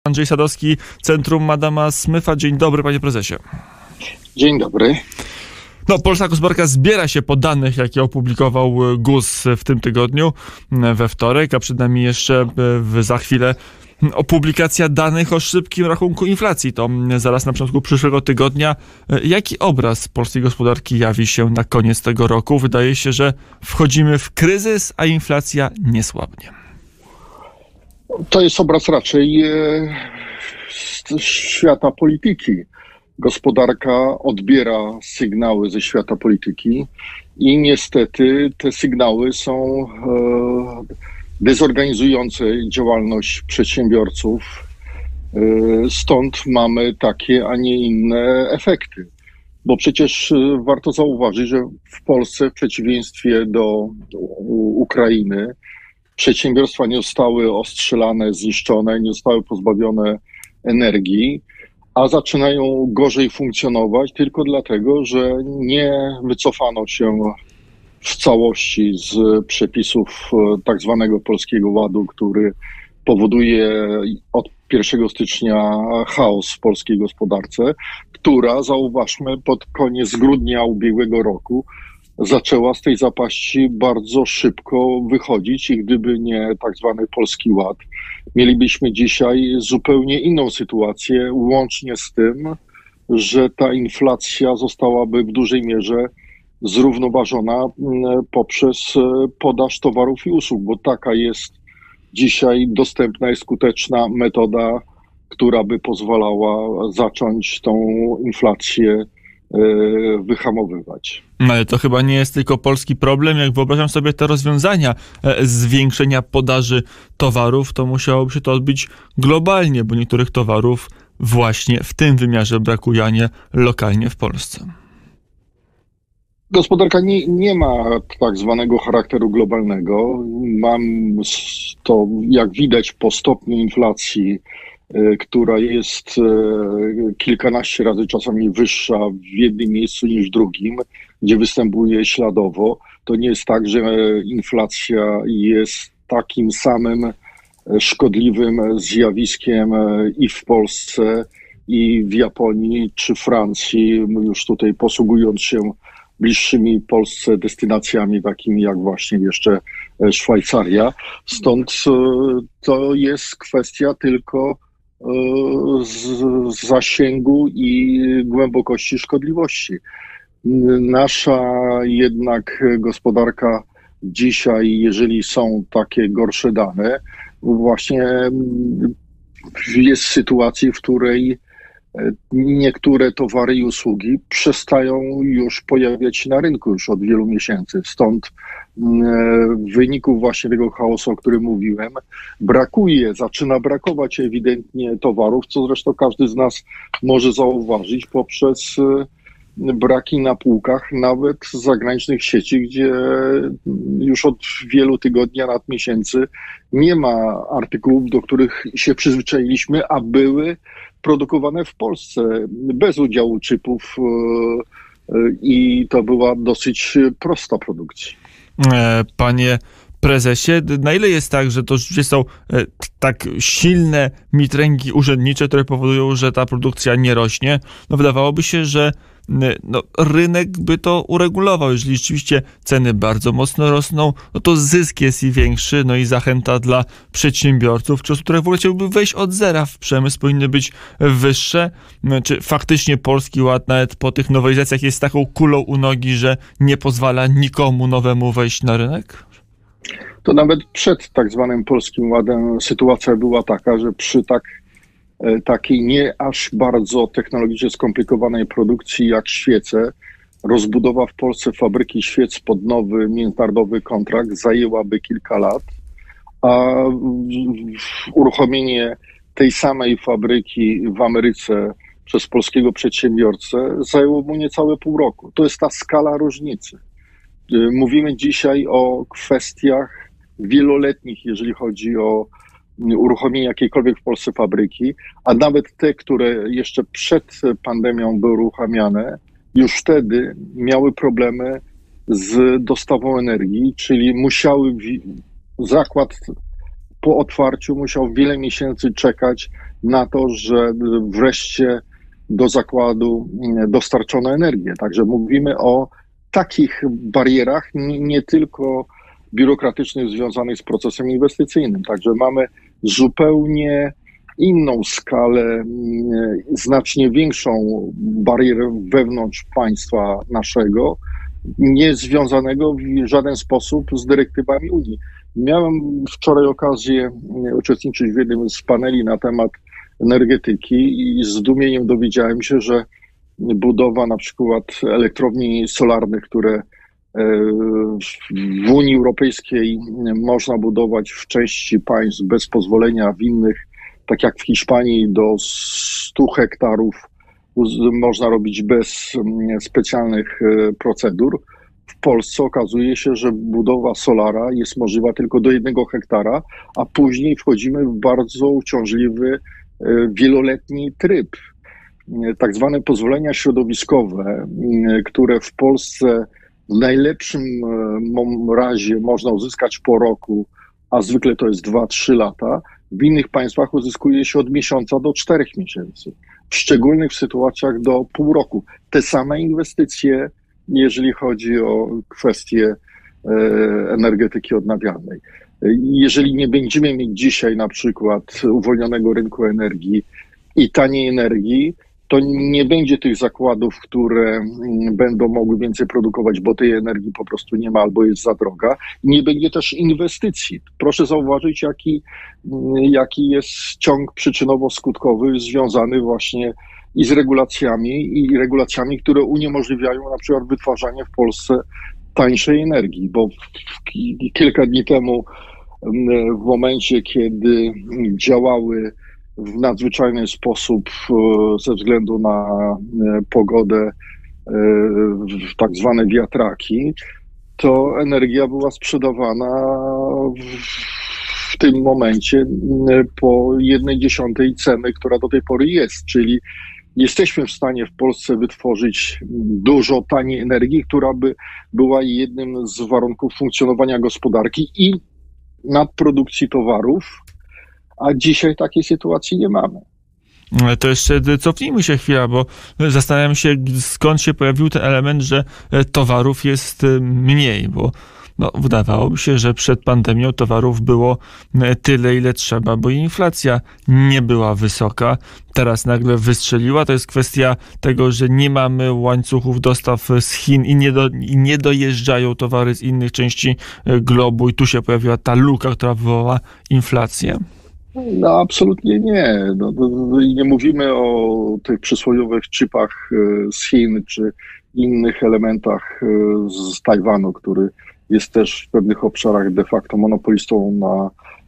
Andrzej Sadowski, Centrum Adama Smitha. Dzień dobry, panie prezesie. Dzień dobry. Polska gospodarka zbiera się po danych, jakie opublikował GUS w tym tygodniu, we wtorek, a przed nami jeszcze za chwilę publikacja danych o szybkim rachunku inflacji. To zaraz na początku przyszłego tygodnia. Jaki obraz polskiej gospodarki jawi się na koniec tego roku? Wydaje się, że wchodzimy w kryzys, a inflacja nie słabnie. To jest obraz raczej z świata polityki. Gospodarka odbiera sygnały ze świata polityki i niestety te sygnały są dezorganizujące działalność przedsiębiorców. Stąd mamy takie, a nie inne efekty. Bo przecież warto zauważyć, że w Polsce, w przeciwieństwie do Ukrainy, przedsiębiorstwa nie zostały ostrzelane, zniszczone, nie zostały pozbawione energii, a zaczynają gorzej funkcjonować tylko dlatego, że nie wycofano się w całości z przepisów tak zwanego Polskiego Ładu, który powoduje od 1 stycznia chaos w polskiej gospodarce, która, zauważmy, pod koniec grudnia ubiegłego roku zaczęła z tej zapaści bardzo szybko wychodzić i gdyby nie tak zwany Polski Ład, mielibyśmy dzisiaj zupełnie inną sytuację, łącznie z tym, że ta inflacja zostałaby w dużej mierze zrównoważona poprzez podaż towarów i usług, bo taka jest dzisiaj dostępna i skuteczna metoda, która by pozwalała zacząć tą inflację wyhamowywać. Ale to chyba nie jest tylko polski problem. Jak wyobrażam sobie te rozwiązania zwiększenia podaży towarów, to musiałoby się to odbyć globalnie, bo niektórych towarów właśnie w tym wymiarze brakuje, a nie lokalnie w Polsce. Gospodarka nie ma tak zwanego charakteru globalnego. Mam to, jak widać, po stopniu inflacji, która jest kilkanaście razy czasami wyższa w jednym miejscu niż w drugim, gdzie występuje śladowo. To nie jest tak, że inflacja jest takim samym szkodliwym zjawiskiem i w Polsce, i w Japonii, czy Francji, już tutaj posługując się bliższymi Polsce destynacjami, takimi jak właśnie jeszcze Szwajcaria. Stąd to jest kwestia tylko zasięgu i głębokości szkodliwości. Nasza jednak gospodarka dzisiaj, jeżeli są takie gorsze dane, właśnie jest w sytuacji, w której niektóre towary i usługi przestają już pojawiać się na rynku już od wielu miesięcy. Stąd w wyniku właśnie tego chaosu, o którym mówiłem, zaczyna brakować ewidentnie towarów, co zresztą każdy z nas może zauważyć poprzez braki na półkach nawet zagranicznych sieci, gdzie już od wielu tygodni, a nawet miesięcy nie ma artykułów, do których się przyzwyczailiśmy, a były produkowane w Polsce bez udziału czipów i to była dosyć prosta produkcja. Panie prezesie, na ile jest tak, że to rzeczywiście są tak silne mitręgi urzędnicze, które powodują, że ta produkcja nie rośnie? Wydawałoby się, że rynek by to uregulował. Jeżeli rzeczywiście ceny bardzo mocno rosną, to zysk jest i większy, i zachęta dla przedsiębiorców, czy osób, które w ogóle chciałby wejść od zera w przemysł, powinny być wyższe. Czy faktycznie Polski Ład nawet po tych nowelizacjach jest taką kulą u nogi, że nie pozwala nikomu nowemu wejść na rynek? To nawet przed tak zwanym Polskim Ładem sytuacja była taka, że przy takiej nie aż bardzo technologicznie skomplikowanej produkcji jak świece, rozbudowa w Polsce fabryki świec pod nowy międzynarodowy kontrakt zajęłaby kilka lat, a uruchomienie tej samej fabryki w Ameryce przez polskiego przedsiębiorcę zajęło mu niecałe pół roku. To jest ta skala różnicy. Mówimy dzisiaj o kwestiach wieloletnich, jeżeli chodzi o uruchomienie jakiejkolwiek w Polsce fabryki, a nawet te, które jeszcze przed pandemią były uruchamiane, już wtedy miały problemy z dostawą energii, czyli musiały zakład po otwarciu musiał wiele miesięcy czekać na to, że wreszcie do zakładu dostarczono energię. Także mówimy o takich barierach, nie tylko biurokratycznych związanych z procesem inwestycyjnym. Także mamy zupełnie inną skalę, znacznie większą barierę wewnątrz państwa naszego, nie związanego w żaden sposób z dyrektywami Unii. Miałem wczoraj okazję uczestniczyć w jednym z paneli na temat energetyki i z zdumieniem dowiedziałem się, że budowa na przykład elektrowni solarnych, które w Unii Europejskiej można budować w części państw bez pozwolenia, w innych, tak jak w Hiszpanii, do 100 hektarów można robić bez specjalnych procedur. W Polsce okazuje się, że budowa solara jest możliwa tylko do 1 hektara, a później wchodzimy w bardzo uciążliwy, wieloletni tryb. Tak zwane pozwolenia środowiskowe, które w Polsce w najlepszym razie można uzyskać po roku, a zwykle to jest 2-3 lata, w innych państwach uzyskuje się od miesiąca do 4 miesięcy. W szczególnych sytuacjach do pół roku. Te same inwestycje, jeżeli chodzi o kwestie energetyki odnawialnej. Jeżeli nie będziemy mieć dzisiaj na przykład uwolnionego rynku energii i taniej energii, to nie będzie tych zakładów, które będą mogły więcej produkować, bo tej energii po prostu nie ma albo jest za droga. Nie będzie też inwestycji. Proszę zauważyć, jaki jest ciąg przyczynowo-skutkowy związany właśnie i z regulacjami, które uniemożliwiają na przykład wytwarzanie w Polsce tańszej energii, bo kilka dni temu, w momencie, kiedy działały w nadzwyczajny sposób ze względu na pogodę tak zwane wiatraki, to energia była sprzedawana w tym momencie po 1/10 ceny, która do tej pory jest, czyli jesteśmy w stanie w Polsce wytworzyć dużo taniej energii, która by była jednym z warunków funkcjonowania gospodarki i nadprodukcji towarów, a dzisiaj takiej sytuacji nie mamy. To jeszcze cofnijmy się chwilę, bo zastanawiam się, skąd się pojawił ten element, że towarów jest mniej, bo wydawałoby się, że przed pandemią towarów było tyle, ile trzeba, bo inflacja nie była wysoka. Teraz nagle wystrzeliła. To jest kwestia tego, że nie mamy łańcuchów dostaw z Chin i nie dojeżdżają towary z innych części globu i tu się pojawiła ta luka, która wywołała inflację. No absolutnie nie. Nie mówimy o tych przysłowiowych chipach z Chin czy innych elementach z Tajwanu, który jest też w pewnych obszarach de facto monopolistą na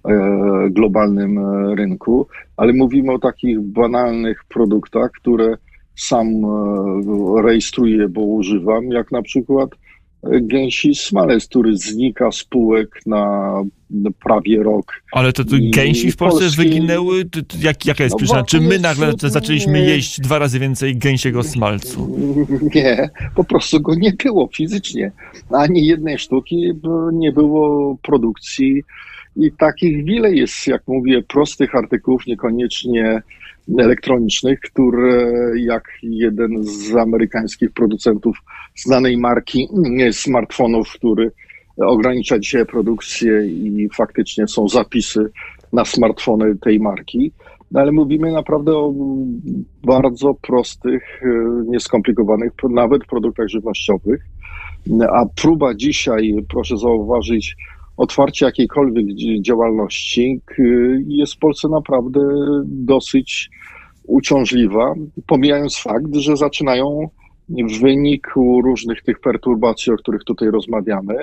globalnym rynku, ale mówimy o takich banalnych produktach, które sam rejestruję, bo używam, jak na przykład gęsi smalec, który znika z półek na prawie rok. Ale to gęsi w Polsce wyginęły? Jaka jest przyczyna? Czy my nagle zaczęliśmy jeść 2 razy więcej gęsiego smalcu? Nie, po prostu go nie było fizycznie. Ani jednej sztuki nie było produkcji i takich wiele jest, jak mówię, prostych artykułów, niekoniecznie elektronicznych, które jak jeden z amerykańskich producentów znanej marki smartfonów, który ogranicza dzisiaj produkcję i faktycznie są zapisy na smartfony tej marki. Ale mówimy naprawdę o bardzo prostych, nieskomplikowanych, nawet produktach żywnościowych. A próba dzisiaj, proszę zauważyć, otwarcia jakiejkolwiek działalności jest w Polsce naprawdę dosyć uciążliwa, pomijając fakt, że zaczynają w wyniku różnych tych perturbacji, o których tutaj rozmawiamy,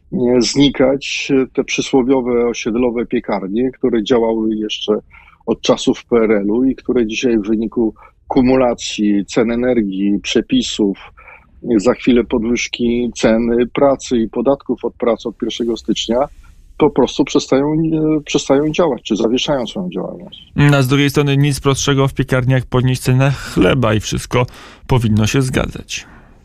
znikać te przysłowiowe osiedlowe piekarnie, które działały jeszcze od czasów PRL-u i które dzisiaj w wyniku kumulacji cen energii, przepisów, za chwilę podwyżki ceny pracy i podatków od pracy od 1 stycznia po prostu przestają działać, czy zawieszają swoją działalność. A z drugiej strony nic prostszego w piekarniach podnieść cenę chleba i wszystko powinno się zgadzać.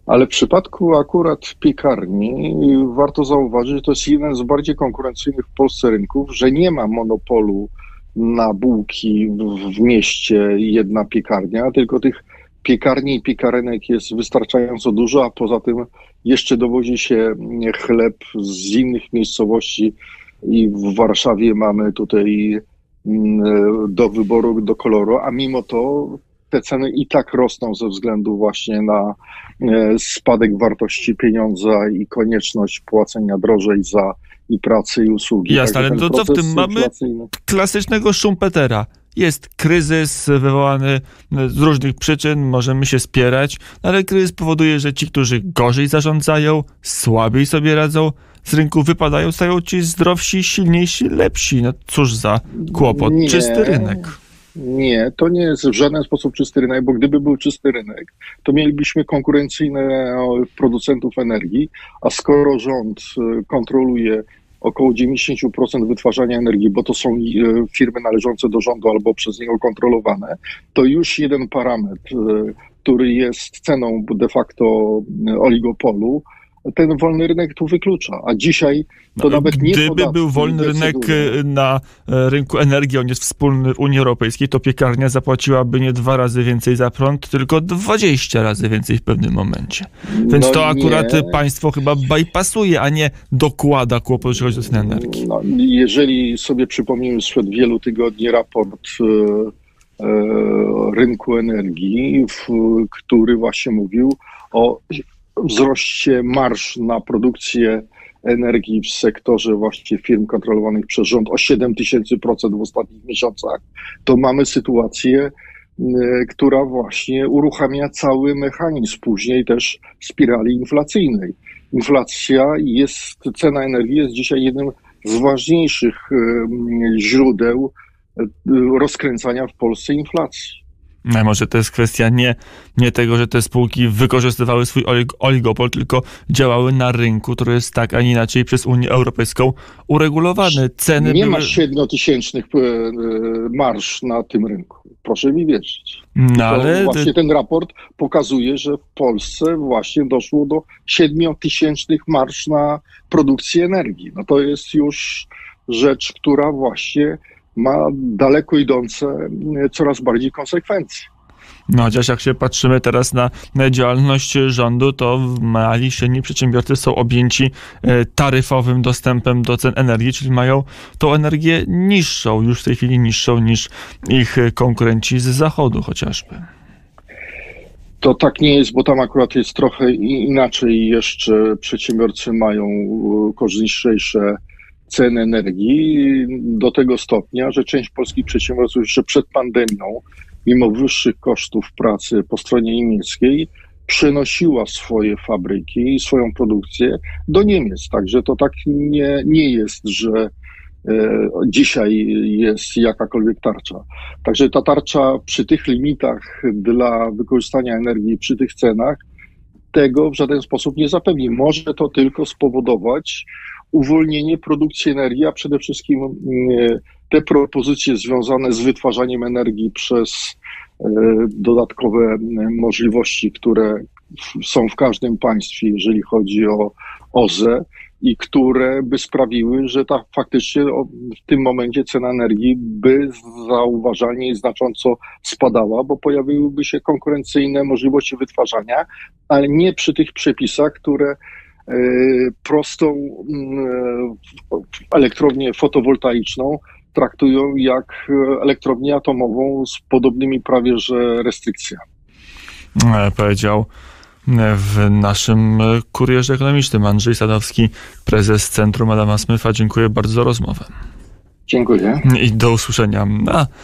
Ale w przypadku akurat piekarni warto zauważyć, że to jest jeden z bardziej konkurencyjnych w Polsce rynków, że nie ma monopolu na bułki w mieście jedna piekarnia, tylko tych piekarni i piekarenek jest wystarczająco dużo, a poza tym jeszcze dowozi się chleb z innych miejscowości i w Warszawie mamy tutaj do wyboru, do koloru, a mimo to te ceny i tak rosną ze względu właśnie na spadek wartości pieniądza i konieczność płacenia drożej za i pracę i usługi. Jasne, ale to co w tym mamy? Klasycznego Schumpetera. Jest kryzys wywołany z różnych przyczyn, możemy się spierać, ale kryzys powoduje, że ci, którzy gorzej zarządzają, słabiej sobie radzą, z rynku wypadają, stają ci zdrowsi, silniejsi, lepsi. No cóż za kłopot. Czysty rynek. Nie, to nie jest w żaden sposób czysty rynek, bo gdyby był czysty rynek, to mielibyśmy konkurencyjne producentów energii, a skoro rząd kontroluje około 90% wytwarzania energii, bo to są firmy należące do rządu albo przez niego kontrolowane, to już jeden parametr, który jest ceną de facto oligopolu, ten wolny rynek tu wyklucza, a dzisiaj to nawet nie Gdyby był wolny rynek na rynku energii, on jest wspólny w Unii Europejskiej, to piekarnia zapłaciłaby nie 2 razy więcej za prąd, tylko 20 razy więcej w pewnym momencie. Więc to akurat państwo chyba bypassuje, a nie dokłada kłopot, jeśli chodzi o cenę energii. No, jeżeli sobie przypomnimy sprzed wielu tygodni raport rynku energii, który właśnie mówił o wzroście marż na produkcję energii w sektorze właśnie firm kontrolowanych przez rząd o 7000% w ostatnich miesiącach, to mamy sytuację, która właśnie uruchamia cały mechanizm później też spirali inflacyjnej. Cena energii jest dzisiaj jednym z ważniejszych źródeł rozkręcania w Polsce inflacji. No, może to jest kwestia nie tego, że te spółki wykorzystywały swój oligopol, tylko działały na rynku, który jest tak, a nie inaczej przez Unię Europejską uregulowany. Ceny nie ma 7-tysięcznych marż na tym rynku. Proszę mi wierzyć. No, ale właśnie ten raport pokazuje, że w Polsce właśnie doszło do 7-tysięcznych marż na produkcję energii. No to jest już rzecz, która właśnie ma daleko idące, coraz bardziej konsekwencje. No chociaż jak się patrzymy teraz na działalność rządu, to mali i średni przedsiębiorcy są objęci taryfowym dostępem do cen energii, czyli mają tą energię niższą, już w tej chwili niższą niż ich konkurenci z zachodu chociażby. To tak nie jest, bo tam akurat jest trochę inaczej. Jeszcze przedsiębiorcy mają korzystniejsze cen energii do tego stopnia, że część polskich przedsiębiorców jeszcze przed pandemią, mimo wyższych kosztów pracy po stronie niemieckiej, przenosiła swoje fabryki i swoją produkcję do Niemiec. Także to tak nie jest, że dzisiaj jest jakakolwiek tarcza. Także ta tarcza przy tych limitach dla wykorzystania energii, przy tych cenach, tego w żaden sposób nie zapewni. Może to tylko spowodować uwolnienie produkcji energii, a przede wszystkim te propozycje związane z wytwarzaniem energii przez dodatkowe możliwości, które są w każdym państwie, jeżeli chodzi o OZE i które by sprawiły, że faktycznie w tym momencie cena energii by zauważalnie i znacząco spadała, bo pojawiłyby się konkurencyjne możliwości wytwarzania, ale nie przy tych przepisach, które prostą elektrownię fotowoltaiczną traktują jak elektrownię atomową z podobnymi prawie że restrykcjami. Powiedział w naszym kurierze ekonomicznym Andrzej Sadowski, prezes Centrum Adama Smitha. Dziękuję bardzo za rozmowę. Dziękuję. I do usłyszenia.